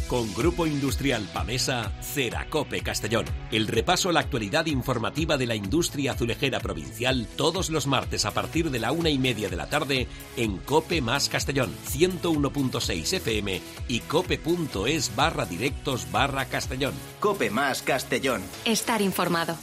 Con Grupo Industrial Pamesa, Ceracope Castellón. El repaso a la actualidad informativa de la industria azulejera provincial todos los martes a partir de la 1:30 de la tarde en Cope más Castellón, 101.6 FM y cope.es/directos/Castellón. Cope más Castellón. Estar informado.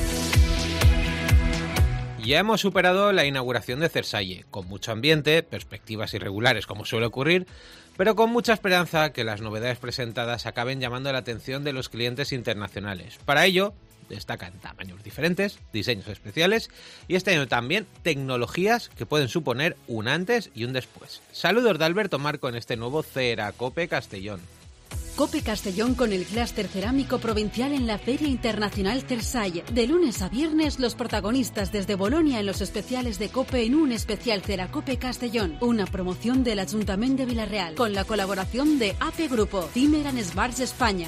Ya hemos superado la inauguración de Cersalle, con mucho ambiente, perspectivas irregulares como suele ocurrir, pero con mucha esperanza que las novedades presentadas acaben llamando la atención de los clientes internacionales. Para ello, destacan tamaños diferentes, diseños especiales y este año también tecnologías que pueden suponer un antes y un después. Saludos de Alberto Marco en este nuevo Ceracope Castellón. Cope Castellón con el clúster cerámico provincial en la Feria Internacional Cersalle. De lunes a viernes, los protagonistas desde Bolonia en los especiales de Cope en un especial Ceracope Castellón. Una promoción del Ayuntamiento de Villarreal con la colaboración de AP Grupo, Zimmer & Schwarz España.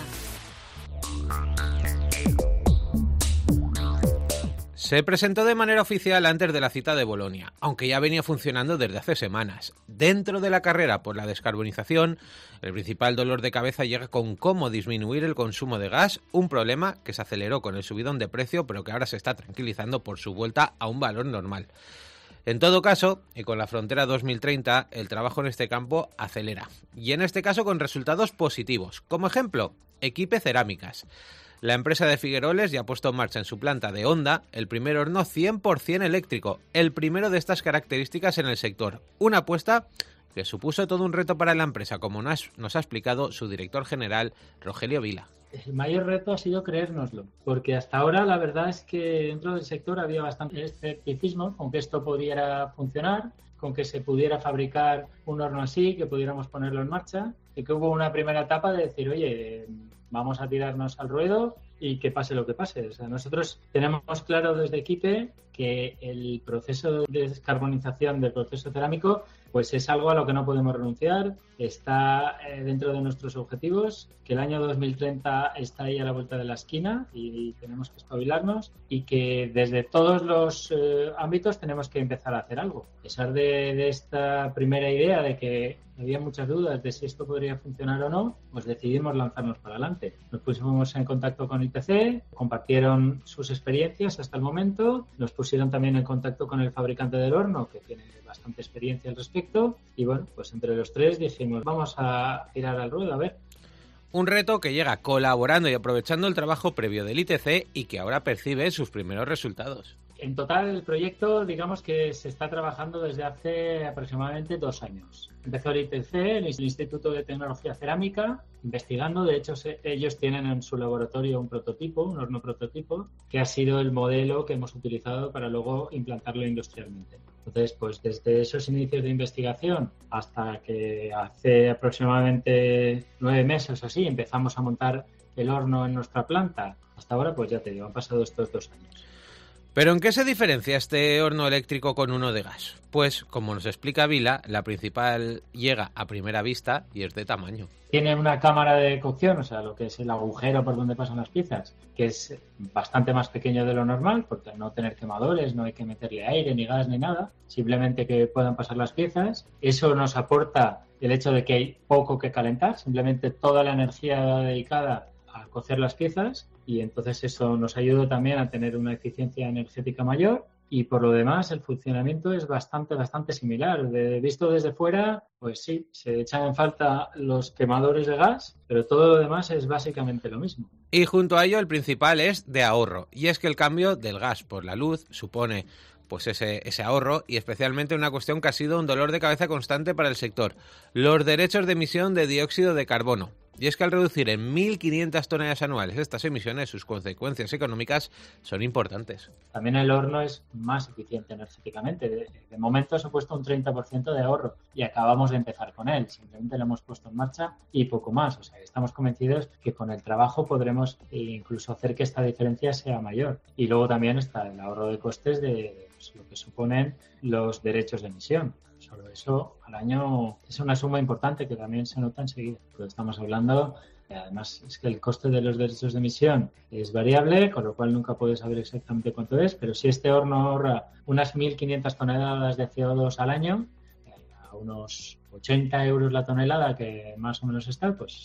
Se presentó de manera oficial antes de la cita de Bolonia, aunque ya venía funcionando desde hace semanas. Dentro de la carrera por la descarbonización, el principal dolor de cabeza llega con cómo disminuir el consumo de gas, un problema que se aceleró con el subidón de precio, pero que ahora se está tranquilizando por su vuelta a un valor normal. En todo caso, y con la frontera 2030, el trabajo en este campo acelera. Y en este caso con resultados positivos. Como ejemplo, Equipe Cerámicas. La empresa de Figueroles ya ha puesto en marcha en su planta de Honda el primer horno 100% eléctrico, el primero de estas características en el sector. Una apuesta que supuso todo un reto para la empresa, como nos ha explicado su director general, Rogelio Vila. El mayor reto ha sido creérnoslo, porque hasta ahora la verdad es que dentro del sector había bastante escepticismo con que esto pudiera funcionar, con que se pudiera fabricar un horno así, que pudiéramos ponerlo en marcha, y que hubo una primera etapa de decir, oye, vamos a tirarnos al ruedo y que pase lo que pase. O sea, nosotros tenemos claro desde Equipe que el proceso de descarbonización del proceso cerámico pues es algo a lo que no podemos renunciar, está dentro de nuestros objetivos, que el año 2030 está ahí a la vuelta de la esquina y tenemos que espabilarnos y que desde todos los ámbitos tenemos que empezar a hacer algo. A pesar de esta primera idea de que había muchas dudas de si esto podría funcionar o no, pues decidimos lanzarnos para adelante. Nos pusimos en contacto con ITC, compartieron sus experiencias hasta el momento, nos pusieron también en contacto con el fabricante del horno, que tiene bastante experiencia al respecto, y bueno, pues entre los tres dijimos, vamos a tirar al ruedo, a ver. Un reto que llega colaborando y aprovechando el trabajo previo del ITC y que ahora percibe sus primeros resultados. En total, el proyecto, digamos que se está trabajando desde hace aproximadamente 2 años. Empezó el ITC, el Instituto de Tecnología Cerámica, investigando. De hecho, ellos tienen en su laboratorio un prototipo, un horno prototipo, que ha sido el modelo que hemos utilizado para luego implantarlo industrialmente. Entonces, pues desde esos inicios de investigación hasta que hace aproximadamente 9 meses o así empezamos a montar el horno en nuestra planta, hasta ahora, pues ya te digo, han pasado estos 2 años. ¿Pero en qué se diferencia este horno eléctrico con uno de gas? Pues, como nos explica Vila, la principal llega a primera vista y es de tamaño. Tiene una cámara de cocción, o sea, lo que es el agujero por donde pasan las piezas, que es bastante más pequeño de lo normal, porque al no tener quemadores no hay que meterle aire, ni gas, ni nada, simplemente que puedan pasar las piezas. Eso nos aporta el hecho de que hay poco que calentar, simplemente toda la energía dedicada a cocer las piezas, y entonces eso nos ayuda también a tener una eficiencia energética mayor. Y por lo demás, el funcionamiento es bastante similar. Visto desde fuera, pues sí, se echan en falta los quemadores de gas, pero todo lo demás es básicamente lo mismo. Y junto a ello, el principal es de ahorro. Y es que el cambio del gas por la luz supone pues ese ahorro, y especialmente una cuestión que ha sido un dolor de cabeza constante para el sector: los derechos de emisión de dióxido de carbono. Y es que al reducir en 1.500 toneladas anuales estas emisiones, sus consecuencias económicas son importantes. También el horno es más eficiente energéticamente. De momento se ha puesto un 30% de ahorro y acabamos de empezar con él. Simplemente lo hemos puesto en marcha y poco más. O sea, estamos convencidos que con el trabajo podremos incluso hacer que esta diferencia sea mayor. Y luego también está el ahorro de costes de lo que suponen los derechos de emisión. Solo eso al año es una suma importante que también se nota enseguida. Pero estamos hablando, además es que el coste de los derechos de emisión es variable, con lo cual nunca puedes saber exactamente cuánto es, pero si este horno ahorra unas 1.500 toneladas de CO2 al año, a unos 80 euros la tonelada que más o menos está, pues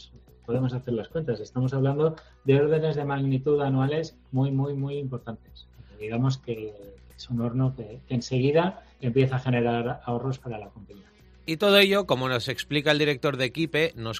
podemos hacer las cuentas. Estamos hablando de órdenes de magnitud anuales muy, muy, muy importantes. Digamos que es un horno que enseguida empieza a generar ahorros para la compañía. Y todo ello, como nos explica el director de Equipe, no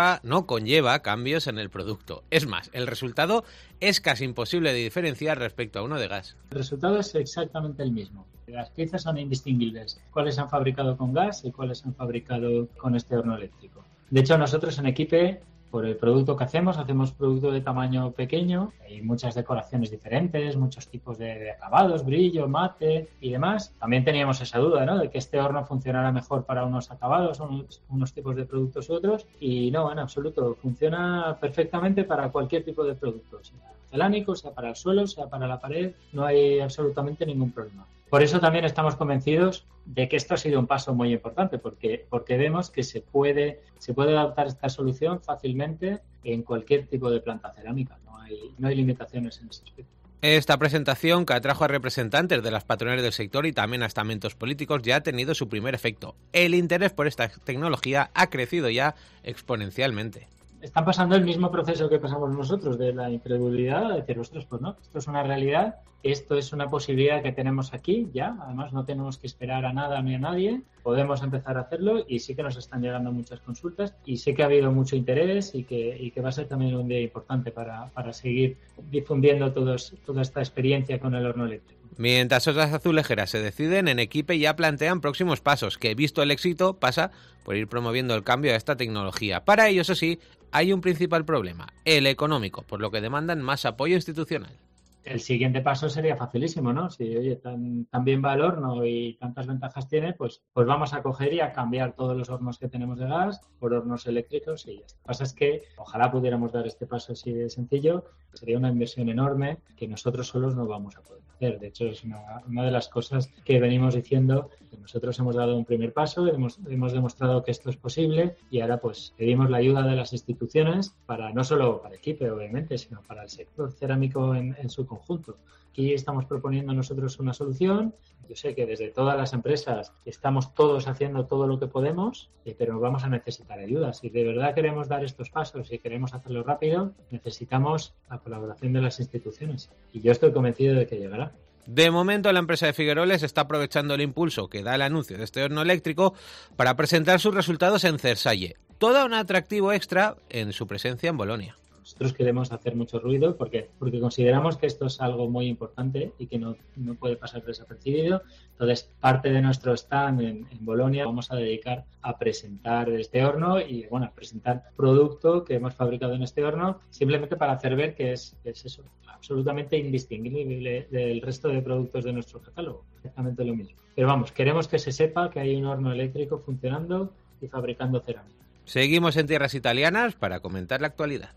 conlleva cambios en el producto. Es más, el resultado es casi imposible de diferenciar respecto a uno de gas. El resultado es exactamente el mismo. Las piezas son indistinguibles. ¿Cuáles se han fabricado con gas y cuáles se han fabricado con este horno eléctrico? De hecho, nosotros en Equipe, por el producto que hacemos producto de tamaño pequeño, hay muchas decoraciones diferentes, muchos tipos de acabados, brillo, mate y demás. También teníamos esa duda, ¿no?, de que este horno funcionara mejor para unos acabados, unos tipos de productos u otros, y no, en absoluto, funciona perfectamente para cualquier tipo de producto, sea cerámico, sea para el suelo, sea para la pared, no hay absolutamente ningún problema. Por eso también estamos convencidos de que esto ha sido un paso muy importante, porque vemos que se puede adaptar esta solución fácilmente en cualquier tipo de planta cerámica. No hay limitaciones en ese aspecto. Esta presentación, que atrajo a representantes de las patronales del sector y también a estamentos políticos, ya ha tenido su primer efecto. El interés por esta tecnología ha crecido ya exponencialmente. Están pasando el mismo proceso que pasamos nosotros, de la incredulidad, de decir, ostras, pues no, esto es una realidad, esto es una posibilidad que tenemos aquí ya, además no tenemos que esperar a nada ni a nadie, podemos empezar a hacerlo y sí que nos están llegando muchas consultas y sé que ha habido mucho interés y que va a ser también un día importante para seguir difundiendo toda esta experiencia con el horno eléctrico. Mientras otras azulejeras se deciden, en Equipe ya plantean próximos pasos, que visto el éxito pasa por ir promoviendo el cambio a esta tecnología. Para ello, eso sí, hay un principal problema, el económico, por lo que demandan más apoyo institucional. El siguiente paso sería facilísimo, ¿no? Si, oye, tan bien va el horno y tantas ventajas tiene, pues vamos a coger y a cambiar todos los hornos que tenemos de gas por hornos eléctricos y ya está. Lo que pasa es que ojalá pudiéramos dar este paso así de sencillo. Sería una inversión enorme que nosotros solos no vamos a poder hacer. De hecho, es una de las cosas que venimos diciendo, que nosotros hemos dado un primer paso, hemos demostrado que esto es posible y ahora pues pedimos la ayuda de las instituciones para no solo para Equipe, obviamente, sino para el sector cerámico en su conjunto. Aquí estamos proponiendo nosotros una solución. Yo sé que desde todas las empresas estamos todos haciendo todo lo que podemos, pero vamos a necesitar ayuda. Si de verdad queremos dar estos pasos y queremos hacerlo rápido, necesitamos la colaboración de las instituciones. Y yo estoy convencido de que llegará. De momento, la empresa de Figueroles está aprovechando el impulso que da el anuncio de este horno eléctrico para presentar sus resultados en Cersalle. Todo un atractivo extra en su presencia en Bolonia. Nosotros queremos hacer mucho ruido porque consideramos que esto es algo muy importante y que no puede pasar desapercibido. Entonces, parte de nuestro stand en Bolonia vamos a dedicar a presentar este horno y, bueno, a presentar producto que hemos fabricado en este horno, simplemente para hacer ver que es eso, absolutamente indistinguible del resto de productos de nuestro catálogo. Exactamente lo mismo. Pero vamos, queremos que se sepa que hay un horno eléctrico funcionando y fabricando cerámica. Seguimos en tierras italianas para comentar la actualidad.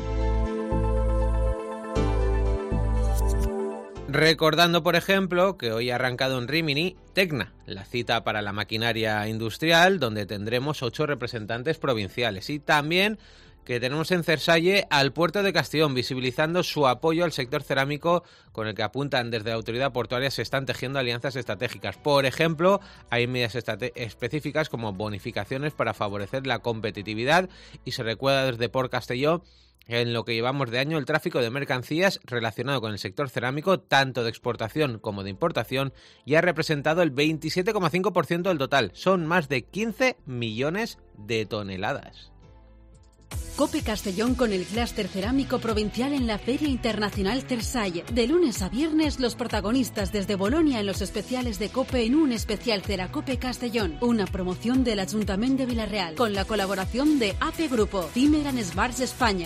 Recordando, por ejemplo, que hoy ha arrancado en Rímini Tecna, la cita para la maquinaria industrial, donde tendremos 8 representantes provinciales. Y también que tenemos en Cersalle al puerto de Castellón, visibilizando su apoyo al sector cerámico, con el que apuntan desde la autoridad portuaria se están tejiendo alianzas estratégicas. Por ejemplo, hay medidas específicas como bonificaciones para favorecer la competitividad y se recuerda desde Port Castelló en lo que llevamos de año el tráfico de mercancías relacionado con el sector cerámico, tanto de exportación como de importación, ya ha representado el 27,5% del total. Son más de 15 millones de toneladas. COPE Castellón con el clúster cerámico provincial en la Feria Internacional Cersalle. De lunes a viernes, los protagonistas desde Bolonia en los especiales de COPE en un especial Ceracope Castellón. Una promoción del Ayuntamiento de Villarreal con la colaboración de AP Grupo, Timeran Sbarts España.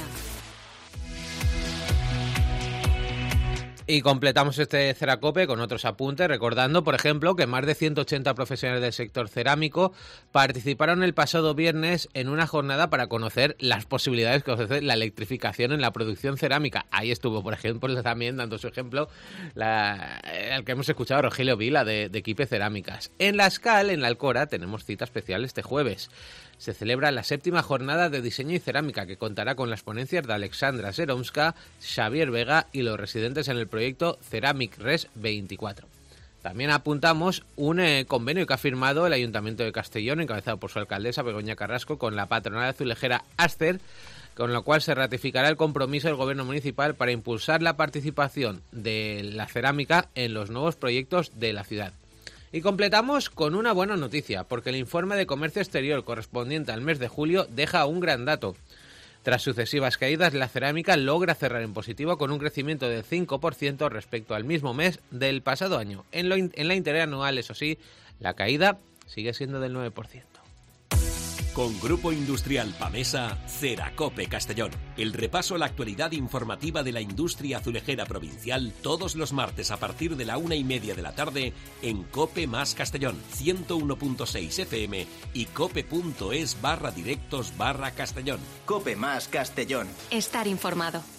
Y completamos este Ceracope con otros apuntes, recordando, por ejemplo, que más de 180 profesionales del sector cerámico participaron el pasado viernes en una jornada para conocer las posibilidades que ofrece la electrificación en la producción cerámica. Ahí estuvo, por ejemplo, también dando su ejemplo, el que hemos escuchado, Rogelio Vila, de Equipe Cerámicas. En la SCAL, en la Alcora, tenemos cita especial este jueves. Se celebra la 7ª jornada de diseño y cerámica, que contará con las ponencias de Alexandra Seromska, Xavier Vega y los residentes en el proyecto Ceramic Res 24. También apuntamos un convenio que ha firmado el Ayuntamiento de Castellón, encabezado por su alcaldesa Begoña Carrasco, con la patronal azulejera Aster, con lo cual se ratificará el compromiso del Gobierno municipal para impulsar la participación de la cerámica en los nuevos proyectos de la ciudad. Y completamos con una buena noticia, porque el informe de comercio exterior correspondiente al mes de julio deja un gran dato. Tras sucesivas caídas, la cerámica logra cerrar en positivo con un crecimiento del 5% respecto al mismo mes del pasado año. En la interanual, eso sí, la caída sigue siendo del 9%. Con Grupo Industrial Pamesa, Ceracope Castellón. El repaso a la actualidad informativa de la industria azulejera provincial todos los martes a partir de la 1:30 de la tarde en Cope más Castellón, 101.6 FM y cope.es/directos/Castellón. Cope más Castellón. Estar informado.